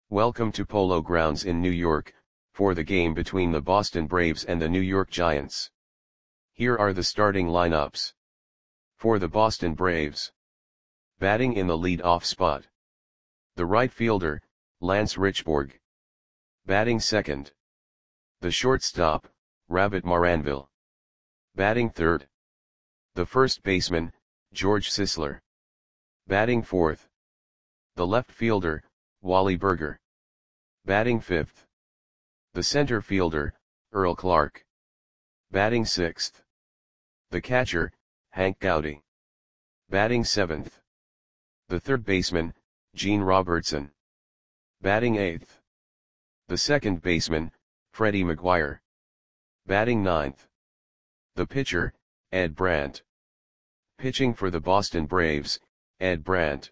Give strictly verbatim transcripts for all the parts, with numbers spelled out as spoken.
Welcome to Polo Grounds in New York, for the game between the Boston Braves and the New York Giants. Here are the starting lineups. For the Boston Braves. Batting in the lead-off spot. The right fielder, Lance Richburg. Batting second. The shortstop, Rabbit Maranville. Batting third. The first baseman, George Sisler. Batting fourth. The left fielder, Wally Burger. Batting fifth. The center fielder, Earl Clark. Batting sixth. The catcher, Hank Gowdy. Batting seventh. The third baseman, Gene Robertson. Batting eighth. The second baseman, Freddie McGuire. Batting ninth. The pitcher, Ed Brandt. Pitching for the Boston Braves, Ed Brandt.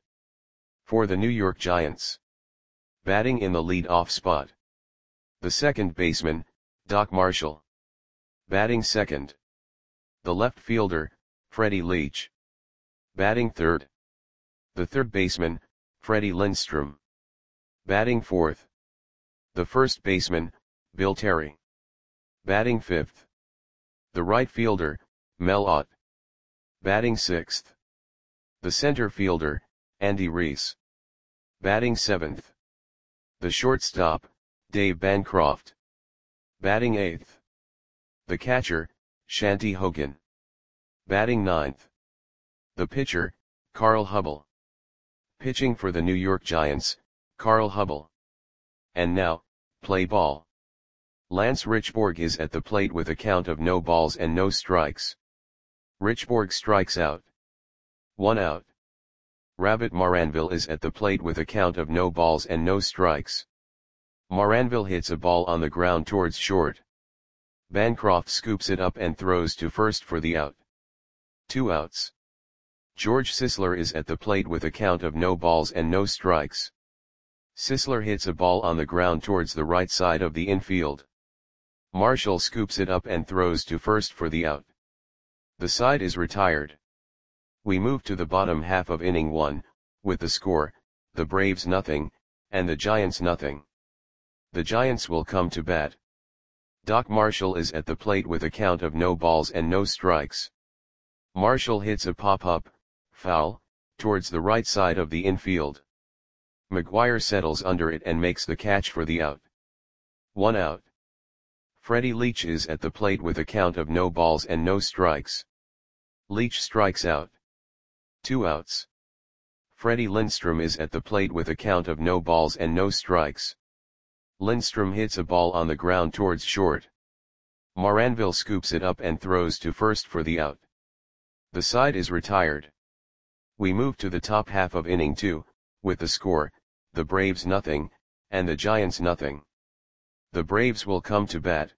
For the New York Giants. Batting in the lead-off spot. The second baseman, Doc Marshall. Batting second. The left fielder, Freddie Leach. Batting third. The third baseman, Freddie Lindstrom. Batting fourth. The first baseman, Bill Terry. Batting fifth. The right fielder, Mel Ott. Batting sixth. The center fielder, Andy Reese. Batting seventh. The shortstop, Dave Bancroft. Batting eighth. The catcher, Shanty Hogan. Batting ninth. The pitcher, Carl Hubbell. Pitching for the New York Giants, Carl Hubbell. And now, play ball. Lance Richburg is at the plate with a count of no balls and no strikes. Richburg strikes out. One out. Rabbit Maranville is at the plate with a count of no balls and no strikes. Maranville hits a ball on the ground towards short. Bancroft scoops it up and throws to first for the out. Two outs. George Sisler is at the plate with a count of no balls and no strikes. Sisler hits a ball on the ground towards the right side of the infield. Marshall scoops it up and throws to first for the out. The side is retired. We move to the bottom half of inning one, with the score, the Braves nothing, and the Giants nothing. The Giants will come to bat. Doc Marshall is at the plate with a count of no balls and no strikes. Marshall hits a pop-up, foul, towards the right side of the infield. McGuire settles under it and makes the catch for the out. One out. Freddie Leach is at the plate with a count of no balls and no strikes. Leach strikes out. Two outs. Freddie Lindstrom is at the plate with a count of no balls and no strikes. Lindstrom hits a ball on the ground towards short. Maranville scoops it up and throws to first for the out. The side is retired. We move to the top half of inning two, with the score, the Braves nothing, and the Giants nothing. The Braves will come to bat.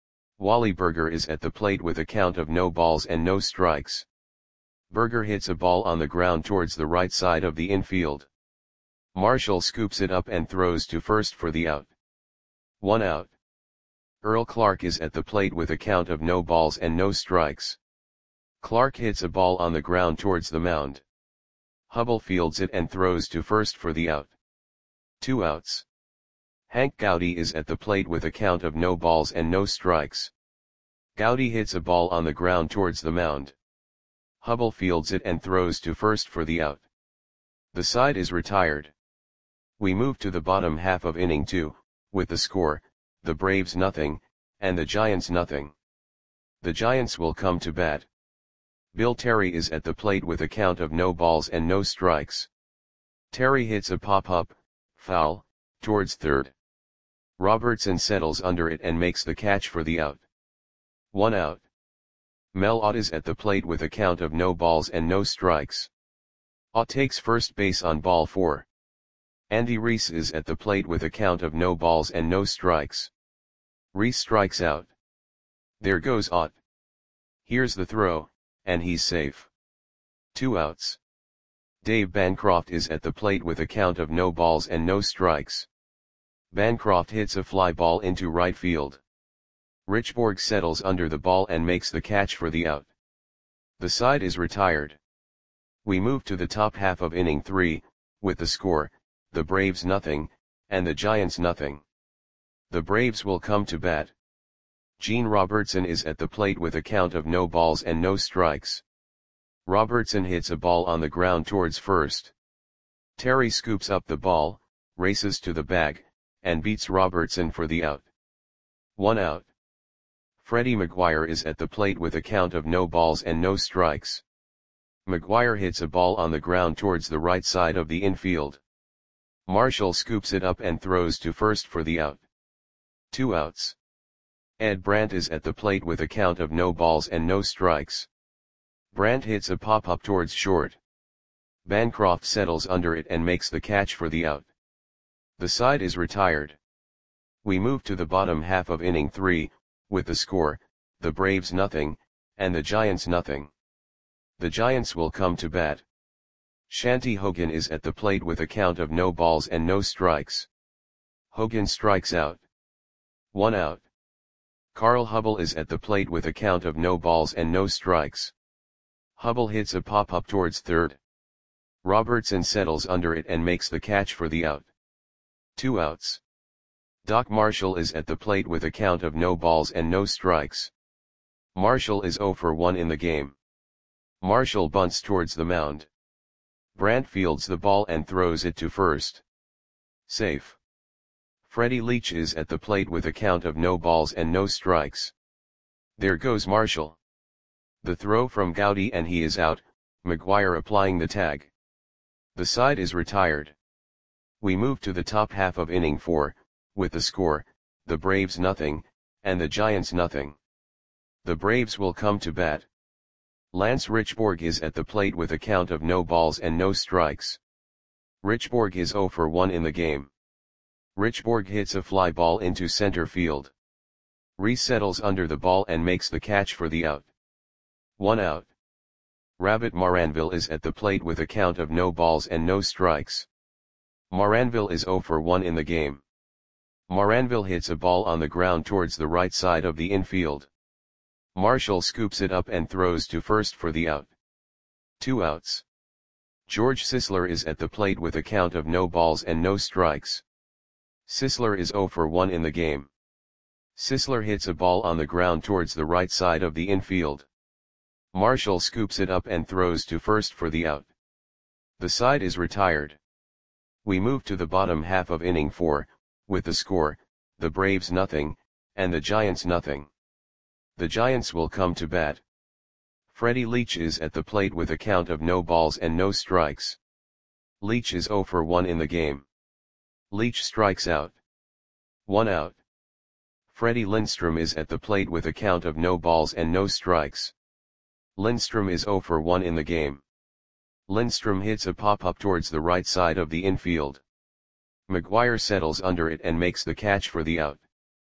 Wally Burger is at the plate with a count of no balls and no strikes. Burger hits a ball on the ground towards the right side of the infield. Marshall scoops it up and throws to first for the out. One out. Earl Clark is at the plate with a count of no balls and no strikes. Clark hits a ball on the ground towards the mound. Hubbell fields it and throws to first for the out. Two outs. Hank Gowdy is at the plate with a count of no balls and no strikes. Gowdy hits a ball on the ground towards the mound. Hubbell fields it and throws to first for the out. The side is retired. We move to the bottom half of inning two, with the score, the Braves nothing, and the Giants nothing. The Giants will come to bat. Bill Terry is at the plate with a count of no balls and no strikes. Terry hits a pop-up, foul, towards third. Robertson settles under it and makes the catch for the out. One out. Mel Ott is at the plate with a count of no balls and no strikes. Ott takes first base on ball four. Andy Reese is at the plate with a count of no balls and no strikes. Reese strikes out. There goes Ott. Here's the throw, and he's safe. Two outs. Dave Bancroft is at the plate with a count of no balls and no strikes. Bancroft hits a fly ball into right field. Richburg settles under the ball and makes the catch for the out. The side is retired. We move to the top half of inning three, with the score, the Braves nothing, and the Giants nothing. The Braves will come to bat. Gene Robertson is at the plate with a count of no balls and no strikes. Robertson hits a ball on the ground towards first. Terry scoops up the ball, races to the bag, and beats Robertson for the out. One out. Freddie McGuire is at the plate with a count of no balls and no strikes. McGuire hits a ball on the ground towards the right side of the infield. Marshall scoops it up and throws to first for the out. Two outs. Ed Brandt is at the plate with a count of no balls and no strikes. Brandt hits a pop-up towards short. Bancroft settles under it and makes the catch for the out. The side is retired. We move to the bottom half of inning three, with the score, the Braves nothing, and the Giants nothing. The Giants will come to bat. Shanty Hogan is at the plate with a count of no balls and no strikes. Hogan strikes out. One out. Carl Hubble is at the plate with a count of no balls and no strikes. Hubble hits a pop-up towards third. Robertson settles under it and makes the catch for the out. Two outs. Doc Marshall is at the plate with a count of no balls and no strikes. Marshall is oh for one in the game. Marshall bunts towards the mound. Brandt fields the ball and throws it to first. Safe. Freddie Leach is at the plate with a count of no balls and no strikes. There goes Marshall. The throw from Gowdy and he is out, McGuire applying the tag. The side is retired. We move to the top half of inning four, with the score, the Braves nothing, and the Giants nothing. The Braves will come to bat. Lance Richborg is at the plate with a count of no balls and no strikes. Richborg is oh for one in the game. Richborg hits a fly ball into center field. Reese settles under the ball and makes the catch for the out. One out. Rabbit Maranville is at the plate with a count of no balls and no strikes. Maranville is oh for one in the game. Maranville hits a ball on the ground towards the right side of the infield. Marshall scoops it up and throws to first for the out. Two outs. George Sisler is at the plate with a count of no balls and no strikes. Sisler is oh for one in the game. Sisler hits a ball on the ground towards the right side of the infield. Marshall scoops it up and throws to first for the out. The side is retired. We move to the bottom half of inning four, with the score, the Braves nothing, and the Giants nothing. The Giants will come to bat. Freddie Leach is at the plate with a count of no balls and no strikes. Leach is oh for one in the game. Leach strikes out. One out. Freddie Lindstrom is at the plate with a count of no balls and no strikes. Lindstrom is oh for one in the game. Lindstrom hits a pop-up towards the right side of the infield. McGuire settles under it and makes the catch for the out.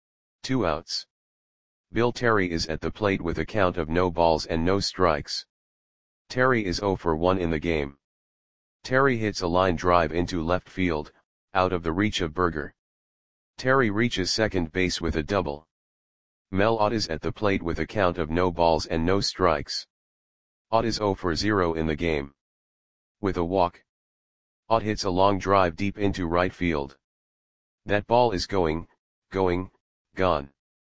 Two outs. Bill Terry is at the plate with a count of no balls and no strikes. Terry is oh for one in the game. Terry hits a line drive into left field, out of the reach of Berger. Terry reaches second base with a double. Mel Ott is at the plate with a count of no balls and no strikes. Ott is oh for zero in the game. With a walk, Ott hits a long drive deep into right field. That ball is going, going, gone.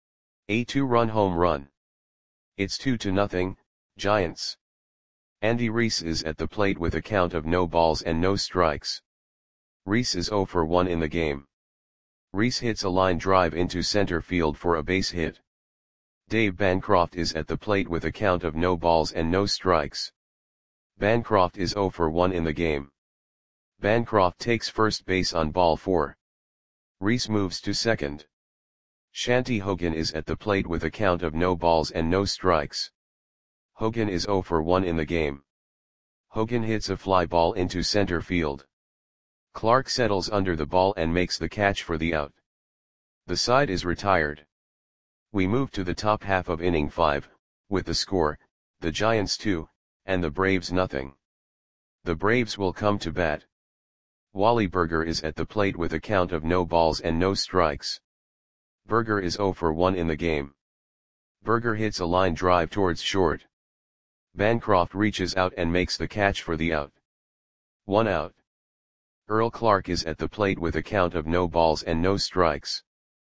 A two-run home run. It's two to nothing, Giants. Andy Reese is at the plate with a count of no balls and no strikes. Reese is oh for one in the game. Reese hits a line drive into center field for a base hit. Dave Bancroft is at the plate with a count of no balls and no strikes. Bancroft is oh for one in the game. Bancroft takes first base on ball four. Reese moves to second. Shanty Hogan is at the plate with a count of no balls and no strikes. Hogan is oh for one in the game. Hogan hits a fly ball into center field. Clark settles under the ball and makes the catch for the out. The side is retired. We move to the top half of inning five, with the score, the Giants two, and the Braves nothing. The Braves will come to bat. Wally Berger is at the plate with a count of no balls and no strikes. Berger is oh for one in the game. Berger hits a line drive towards short. Bancroft reaches out and makes the catch for the out. One out. Earl Clark is at the plate with a count of no balls and no strikes.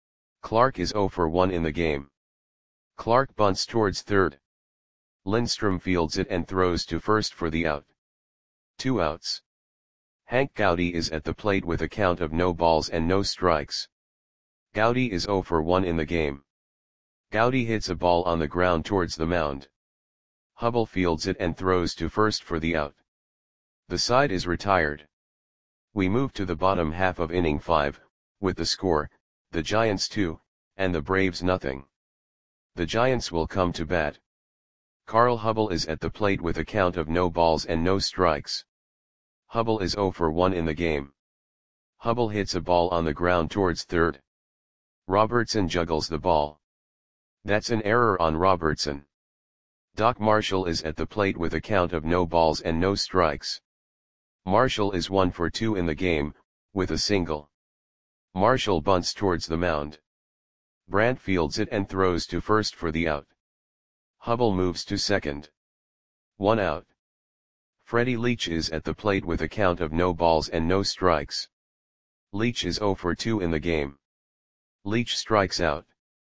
Clark is zero for one in the game. Clark bunts towards third. Lindstrom fields it and throws to first for the out. Two outs. Hank Gowdy is at the plate with a count of no balls and no strikes. Gowdy is zero for one in the game. Gowdy hits a ball on the ground towards the mound. Hubble fields it and throws to first for the out. The side is retired. We move to the bottom half of inning five, with the score, the Giants two, and the Braves nothing. The Giants will come to bat. Carl Hubble is at the plate with a count of no balls and no strikes. Hubble is zero for one in the game. Hubble hits a ball on the ground towards third. Robertson juggles the ball. That's an error on Robertson. Doc Marshall is at the plate with a count of no balls and no strikes. Marshall is one for two in the game, with a single. Marshall bunts towards the mound. Brandt fields it and throws to first for the out. Hubble moves to second. One out. Freddie Leach is at the plate with a count of no balls and no strikes. Leach is zero for two in the game. Leach strikes out.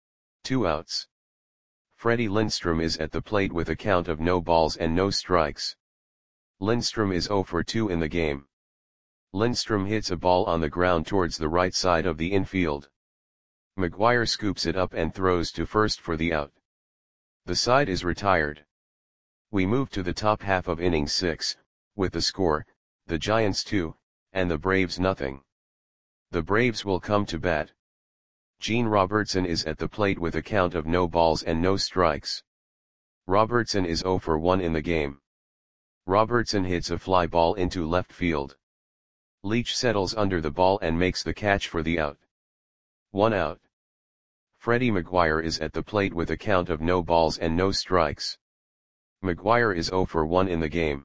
Two outs. Freddie Lindstrom is at the plate with a count of no balls and no strikes. Lindstrom is zero for two in the game. Lindstrom hits a ball on the ground towards the right side of the infield. McGuire scoops it up and throws to first for the out. The side is retired. We move to the top half of inning six, with the score, the Giants two, and the Braves nothing. The Braves will come to bat. Gene Robertson is at the plate with a count of no balls and no strikes. Robertson is zero for one in the game. Robertson hits a fly ball into left field. Leach settles under the ball and makes the catch for the out. One out. Freddie McGuire is at the plate with a count of no balls and no strikes. McGuire is zero for one in the game.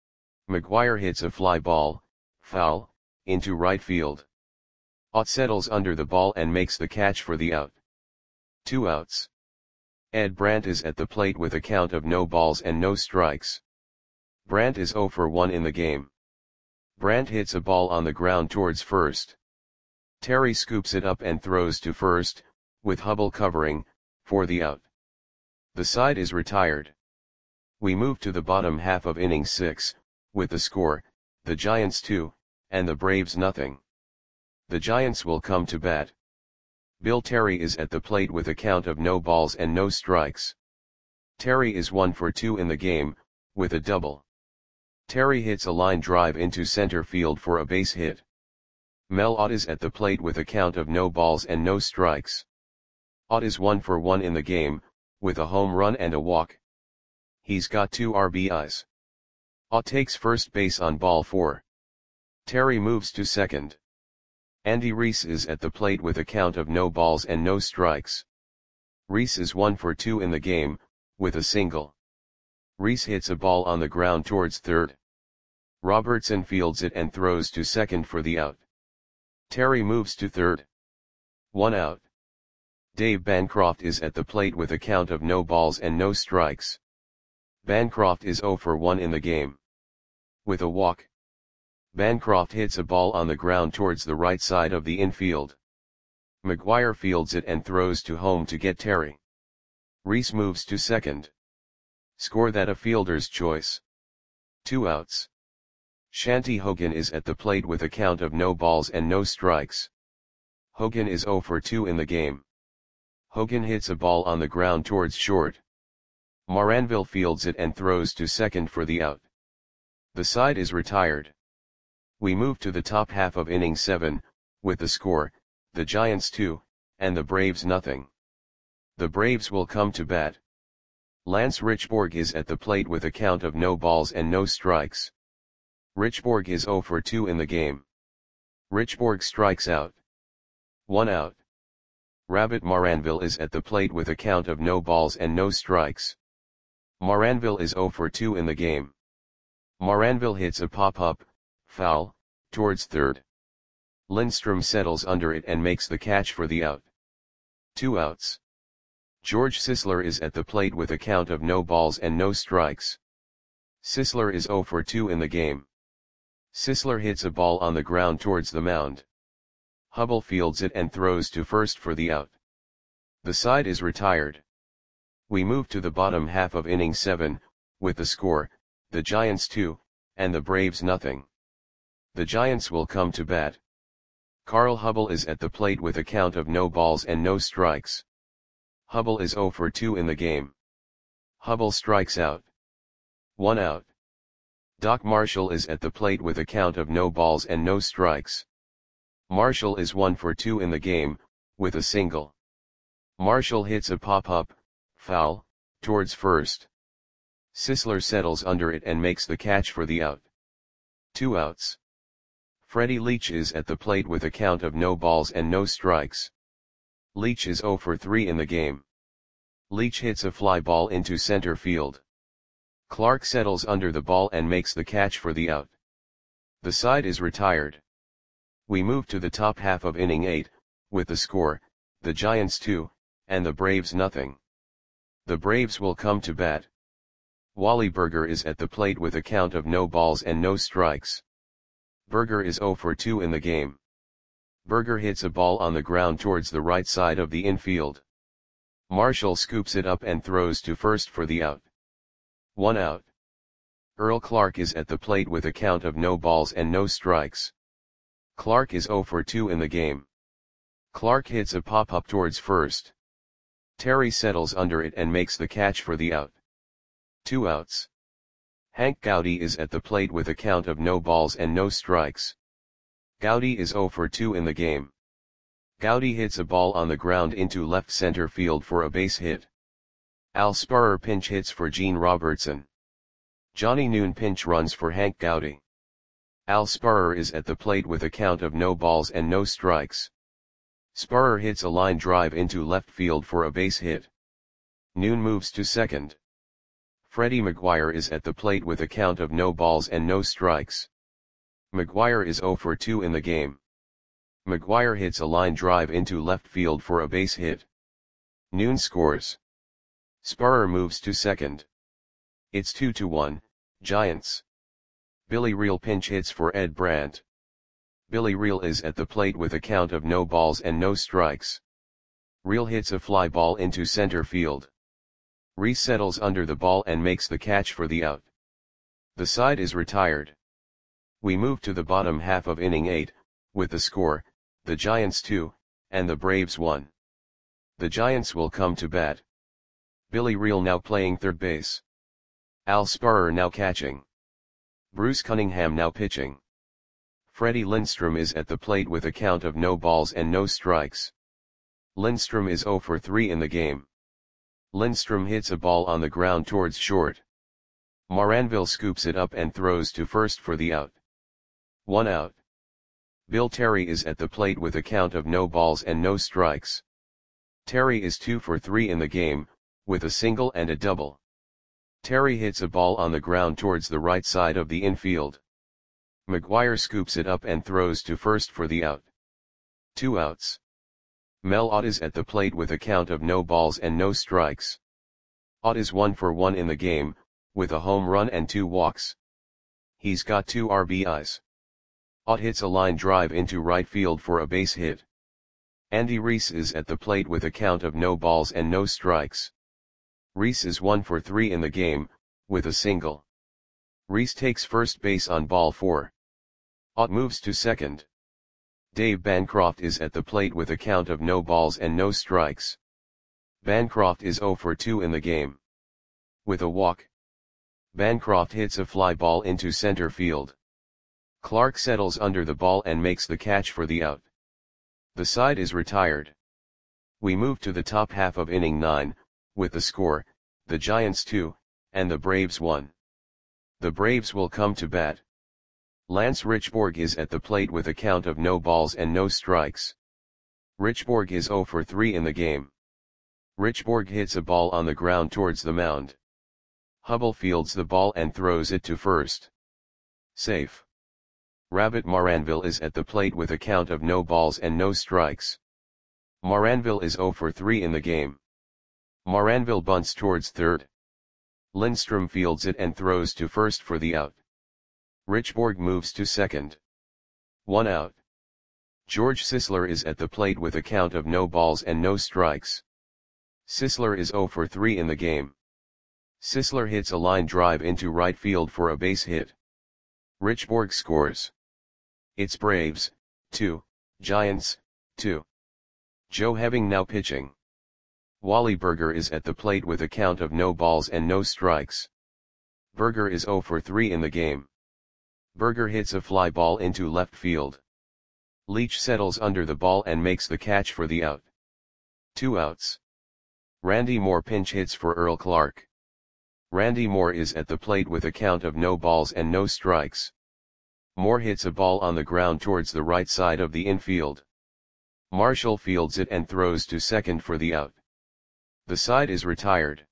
McGuire hits a fly ball, foul, into right field. Ott settles under the ball and makes the catch for the out. Two outs. Ed Brandt is at the plate with a count of no balls and no strikes. Brandt is zero for one in the game. Brandt hits a ball on the ground towards first. Terry scoops it up and throws to first, with Hubble covering, for the out. The side is retired. We move to the bottom half of inning six, with the score, the Giants two, and the Braves nothing. The Giants will come to bat. Bill Terry is at the plate with a count of no balls and no strikes. Terry is one for two in the game, with a double. Terry hits a line drive into center field for a base hit. Mel Ott is at the plate with a count of no balls and no strikes. Ott is one for one in the game, with a home run and a walk. He's got two R B Is. Ott takes first base on ball four. Terry moves to second. Andy Reese is at the plate with a count of no balls and no strikes. Reese is one for two in the game, with a single. Reese hits a ball on the ground towards third. Robertson fields it and throws to second for the out. Terry moves to third. One out. Dave Bancroft is at the plate with a count of no balls and no strikes. Bancroft is zero for one in the game. With a walk. Bancroft hits a ball on the ground towards the right side of the infield. McGuire fields it and throws to home to get Terry. Reese moves to second. Score that a fielder's choice. Two outs. Shanty Hogan is at the plate with a count of no balls and no strikes. Hogan is zero for two in the game. Hogan hits a ball on the ground towards short. Moranville fields it and throws to second for the out. The side is retired. We move to the top half of inning seven, with the score, the Giants two, and the Braves nothing. The Braves will come to bat. Lance Richborg is at the plate with a count of no balls and no strikes. Richborg is zero for two in the game. Richborg strikes out. One out. Rabbit Moranville is at the plate with a count of no balls and no strikes. Moranville is zero for two in the game. Moranville hits a pop-up, foul, towards third. Lindstrom settles under it and makes the catch for the out. Two outs. George Sisler is at the plate with a count of no balls and no strikes. Sisler is zero for two in the game. Sisler hits a ball on the ground towards the mound. Hubble fields it and throws to first for the out. The side is retired. We move to the bottom half of inning seven, with the score, the Giants two, and the Braves nothing. The Giants will come to bat. Carl Hubble is at the plate with a count of no balls and no strikes. Hubble is zero for two in the game. Hubble strikes out. One out. Doc Marshall is at the plate with a count of no balls and no strikes. Marshall is one for two in the game, with a single. Marshall hits a pop-up, foul, towards first. Sisler settles under it and makes the catch for the out. Two outs. Freddie Leach is at the plate with a count of no balls and no strikes. Leach is zero for three in the game. Leach hits a fly ball into center field. Clark settles under the ball and makes the catch for the out. The side is retired. We move to the top half of inning eight, with the score, the Giants two, and the Braves nothing. The Braves will come to bat. Wally Berger is at the plate with a count of no balls and no strikes. Berger is zero for two in the game. Berger hits a ball on the ground towards the right side of the infield. Marshall scoops it up and throws to first for the out. One out. Earl Clark is at the plate with a count of no balls and no strikes. Clark is zero for two in the game. Clark hits a pop-up towards first. Terry settles under it and makes the catch for the out. Two outs. Hank Gowdy is at the plate with a count of no balls and no strikes. Gowdy is zero for two in the game. Gowdy hits a ball on the ground into left center field for a base hit. Al Sparrer pinch hits for Gene Robertson. Johnny Noon pinch runs for Hank Gowdy. Al Sparrer is at the plate with a count of no balls and no strikes. Sparrer hits a line drive into left field for a base hit. Noon moves to second. Freddie McGuire is at the plate with a count of no balls and no strikes. McGuire is zero for two in the game. McGuire hits a line drive into left field for a base hit. Noon scores. Sparrer moves to second. It's two to one, Giants. Billy Reel pinch hits for Ed Brandt. Billy Reel is at the plate with a count of no balls and no strikes. Reel hits a fly ball into center field. Reese settles under the ball and makes the catch for the out. The side is retired. We move to the bottom half of inning eight, with the score, the Giants two, and the Braves one. The Giants will come to bat. Billy Reel now playing third base. Al Sparrer now catching. Bruce Cunningham now pitching. Freddie Lindstrom is at the plate with a count of no balls and no strikes. Lindstrom is zero for three in the game. Lindstrom hits a ball on the ground towards short. Moranville scoops it up and throws to first for the out. One out. Bill Terry is at the plate with a count of no balls and no strikes. Terry is two for three in the game, with a single and a double. Terry hits a ball on the ground towards the right side of the infield. McGuire scoops it up and throws to first for the out. Two outs. Mel Ott is at the plate with a count of no balls and no strikes. Ott is one for one in the game, with a home run and two walks. He's got two R B Is. Ott hits a line drive into right field for a base hit. Andy Reese is at the plate with a count of no balls and no strikes. Reese is one for three in the game, with a single. Reese takes first base on ball four. Ott moves to second. Dave Bancroft is at the plate with a count of no balls and no strikes. Bancroft is zero for two in the game. With a walk. Bancroft hits a fly ball into center field. Clark settles under the ball and makes the catch for the out. The side is retired. We move to the top half of inning nine, with the score, the Giants two, and the Braves one. The Braves will come to bat. Lance Richborg is at the plate with a count of no balls and no strikes. Richborg is zero for three in the game. Richborg hits a ball on the ground towards the mound. Hubble fields the ball and throws it to first. Safe. Rabbit Moranville is at the plate with a count of no balls and no strikes. Moranville is zero for three in the game. Moranville bunts towards third. Lindstrom fields it and throws to first for the out. Richborg moves to second. One out. George Sisler is at the plate with a count of no balls and no strikes. Sisler is zero for three in the game. Sisler hits a line drive into right field for a base hit. Richborg scores. It's Braves, two, Giants, two. Joe Heving now pitching. Wally Berger is at the plate with a count of no balls and no strikes. Berger is zero for three in the game. Berger hits a fly ball into left field. Leach settles under the ball and makes the catch for the out. Two outs. Randy Moore pinch hits for Earl Clark. Randy Moore is at the plate with a count of no balls and no strikes. Moore hits a ball on the ground towards the right side of the infield. Marshall fields it and throws to second for the out. The side is retired.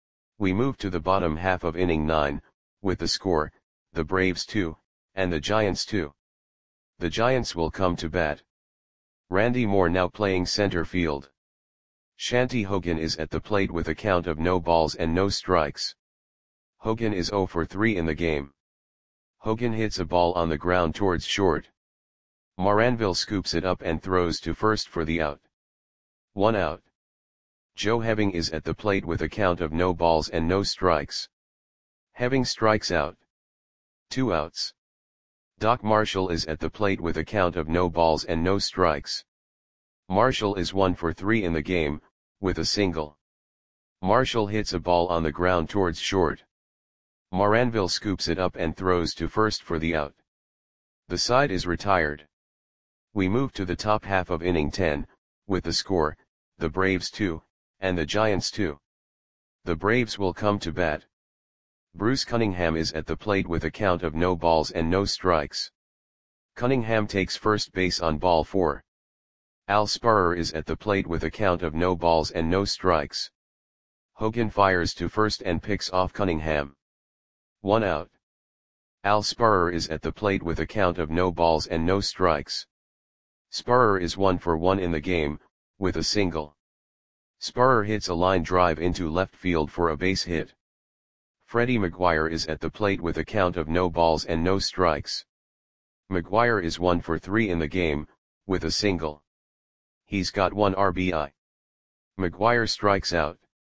We move to the bottom half of inning nine, with the score, the Braves two, and the Giants two. The Giants will come to bat. Randy Moore now playing center field. Shanty Hogan is at the plate with a count of no balls and no strikes. Hogan is zero for three in the game. Hogan hits a ball on the ground towards short. Moranville scoops it up and throws to first for the out. One out. Joe Heving is at the plate with a count of no balls and no strikes. Heving strikes out. Two outs. Doc Marshall is at the plate with a count of no balls and no strikes. Marshall is one for three in the game, with a single. Marshall hits a ball on the ground towards short. Moranville scoops it up and throws to first for the out. The side is retired. We move to the top half of inning ten, with the score, the Braves two, and the Giants two. The Braves will come to bat. Bruce Cunningham is at the plate with a count of no balls and no strikes. Cunningham takes first base on ball four. Al Sparrer is at the plate with a count of no balls and no strikes. Hogan fires to first and picks off Cunningham. One out. Al Sparrer is at the plate with a count of no balls and no strikes. Sparrer is one for one in the game, with a single. Sparrer hits a line drive into left field for a base hit. Freddie McGuire is at the plate with a count of no balls and no strikes. McGuire is one for three in the game, with a single. He's got one R B I. McGuire strikes out.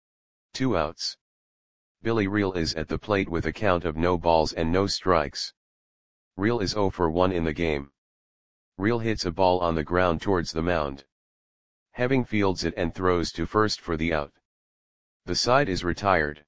Two outs. Billy Reel is at the plate with a count of no balls and no strikes. Reel is zero for one in the game. Reel hits a ball on the ground towards the mound. Heving fields it and throws to first for the out. The side is retired.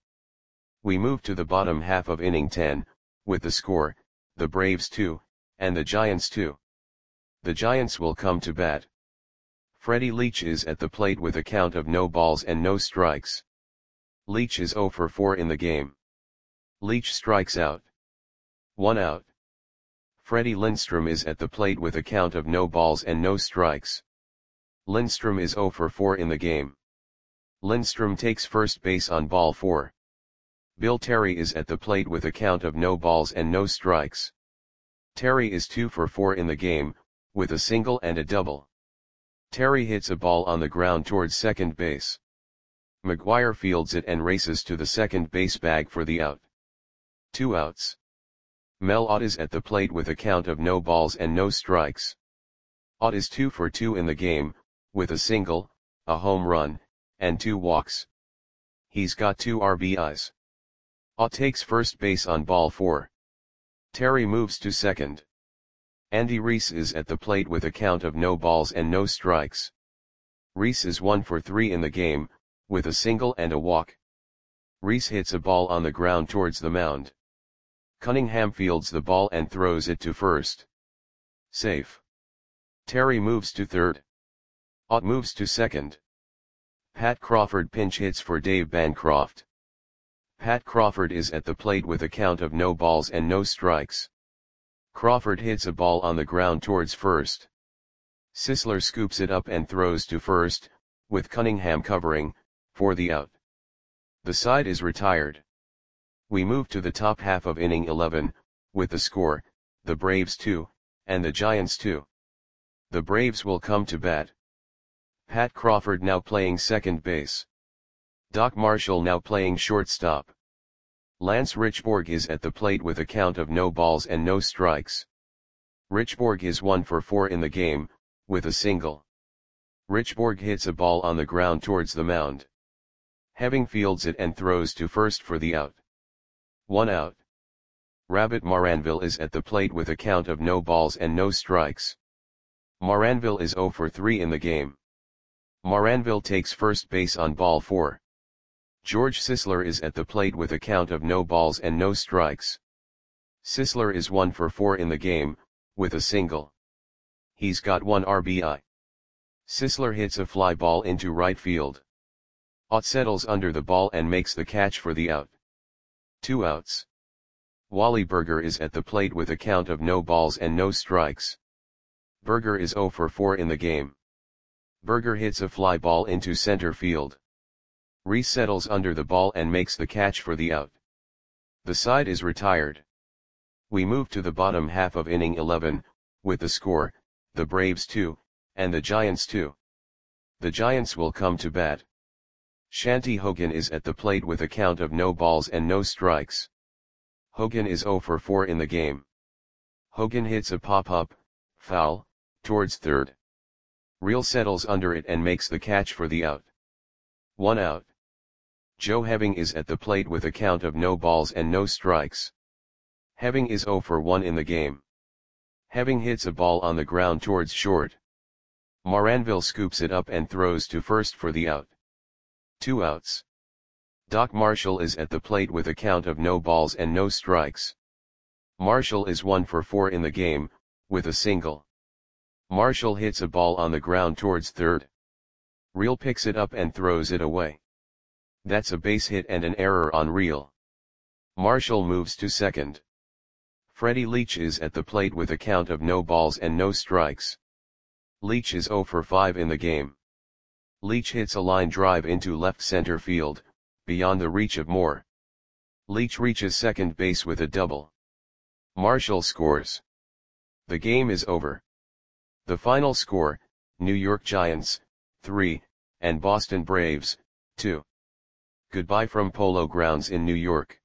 We move to the bottom half of inning ten, with the score, the Braves two, and the Giants two. The Giants will come to bat. Freddie Leach is at the plate with a count of no balls and no strikes. Leach is zero for four in the game. Leach strikes out. One out. Freddie Lindstrom is at the plate with a count of no balls and no strikes. Lindstrom is zero for four in the game. Lindstrom takes first base on ball four. Bill Terry is at the plate with a count of no balls and no strikes. Terry is two for four in the game, with a single and a double. Terry hits a ball on the ground towards second base. McGuire fields it and races to the second base bag for the out. Two outs. Mel Ott is at the plate with a count of no balls and no strikes. Ott is two for two in the game, with a single, a home run, and two walks. He's got two R B Is. Ott takes first base on ball four. Terry moves to second. Andy Reese is at the plate with a count of no balls and no strikes. Reese is one for three in the game, with a single and a walk. Reese hits a ball on the ground towards the mound. Cunningham fields the ball and throws it to first. Safe. Terry moves to third. Ott moves to second. Pat Crawford pinch hits for Dave Bancroft. Pat Crawford is at the plate with a count of no balls and no strikes. Crawford hits a ball on the ground towards first. Sisler scoops it up and throws to first, with Cunningham covering, for the out. The side is retired. We move to the top half of inning eleven, with the score, the Braves two, and the Giants two. The Braves will come to bat. Pat Crawford now playing second base. Doc Marshall now playing shortstop. Lance Richborg is at the plate with a count of no balls and no strikes. Richborg is one for four in the game, with a single. Richborg hits a ball on the ground towards the mound. Having fields it and throws to first for the out. One out. Rabbit Maranville is at the plate with a count of no balls and no strikes. Maranville is zero for three in the game. Maranville takes first base on ball four. George Sisler is at the plate with a count of no balls and no strikes. Sisler is one for four in the game, with a single. He's got one R B I. Sisler hits a fly ball into right field. Ott settles under the ball and makes the catch for the out. Two outs. Wally Berger is at the plate with a count of no balls and no strikes. Berger is zero for four in the game. Berger hits a fly ball into center field. Reese settles under the ball and makes the catch for the out. The side is retired. We move to the bottom half of inning eleven, with the score, the Braves two, and the Giants two. The Giants will come to bat. Shanty Hogan is at the plate with a count of no balls and no strikes. Hogan is zero for four in the game. Hogan hits a pop-up, foul, towards third. Reel settles under it and makes the catch for the out. One out. Joe Heving is at the plate with a count of no balls and no strikes. Heving is zero for one in the game. Heving hits a ball on the ground towards short. Maranville scoops it up and throws to first for the out. Two outs. Doc Marshall is at the plate with a count of no balls and no strikes. Marshall is one for four in the game, with a single. Marshall hits a ball on the ground towards third. Reel picks it up and throws it away. That's a base hit and an error on Reel. Marshall moves to second. Freddie Leach is at the plate with a count of no balls and no strikes. Leach is zero for five in the game. Leach hits a line drive into left center field, beyond the reach of Moore. Leach reaches second base with a double. Marshall scores. The game is over. The final score, New York Giants, three, and Boston Braves, two. Goodbye from Polo Grounds in New York.